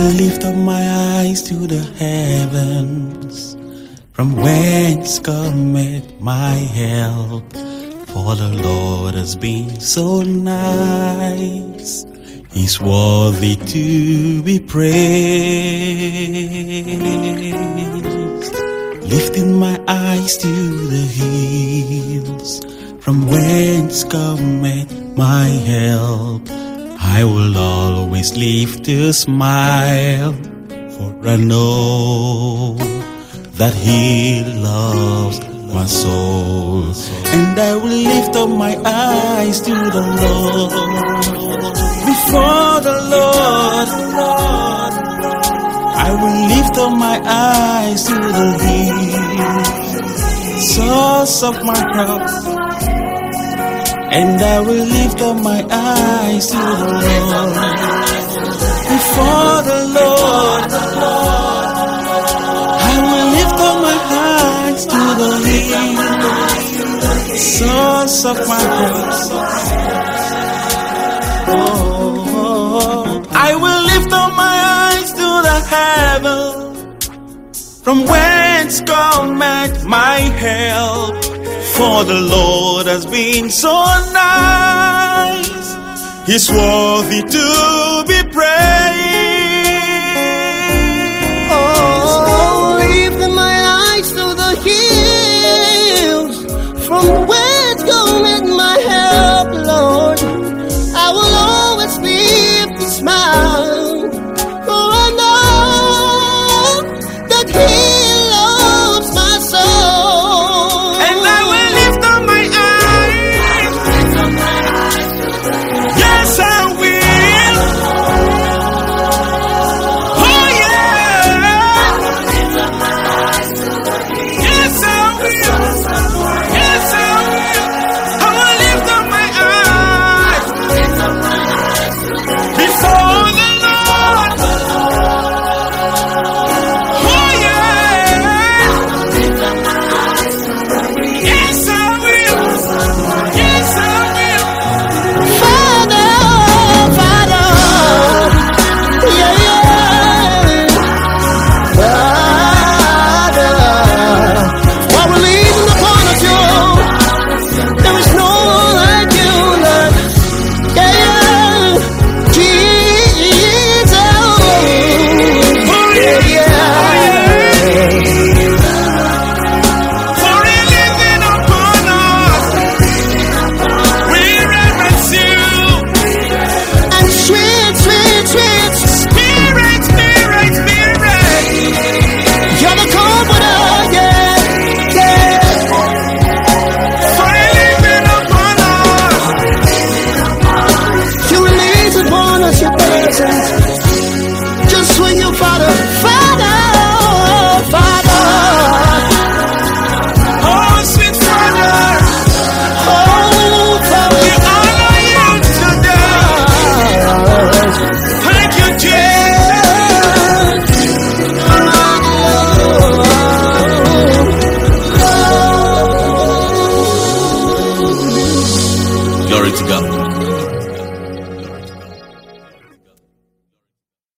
will lift up my eyes to the heavens, from whence cometh my help. For the Lord has been so nice, He's worthy to be praised. Lifting my eyes to the hills, from whence cometh my help. I will always lift a smile, for I know that He loves my soul. And I will lift up my eyes to the Lord, before the Lord. I will lift up my eyes to the hills, source of my help. And I will lift up my eyes to the Lord, before the Lord. I will lift up my eyes to the hills, source of my help. I will lift up my eyes to the heavens, from whence cometh my help. For the Lord has been so nice, He's worthy to be praised. Oh, lifting my eyes to the hills, from whence cometh my help, Lord. I will always lift a smile, for I know that He loves my soul. And I will lift up my eyes. Yes, I will. Oh yeah. Yes, I will. Yes, I will. I will lift up my eyes before the Lord. Oh yeah. Yes, I will. Yes, I will. Father, Father, yeah, yeah. Father, while we're leaning upon us, you, there is no one like you, Lord. Yeah, yeah. Jesus, Oh yeah. For He living upon us, we reverence You. and sweet, sweet, sweet, Spirit, Spirit, Spirit. you're the comforter, yeah, yeah. For He living upon us. You release upon us your presence.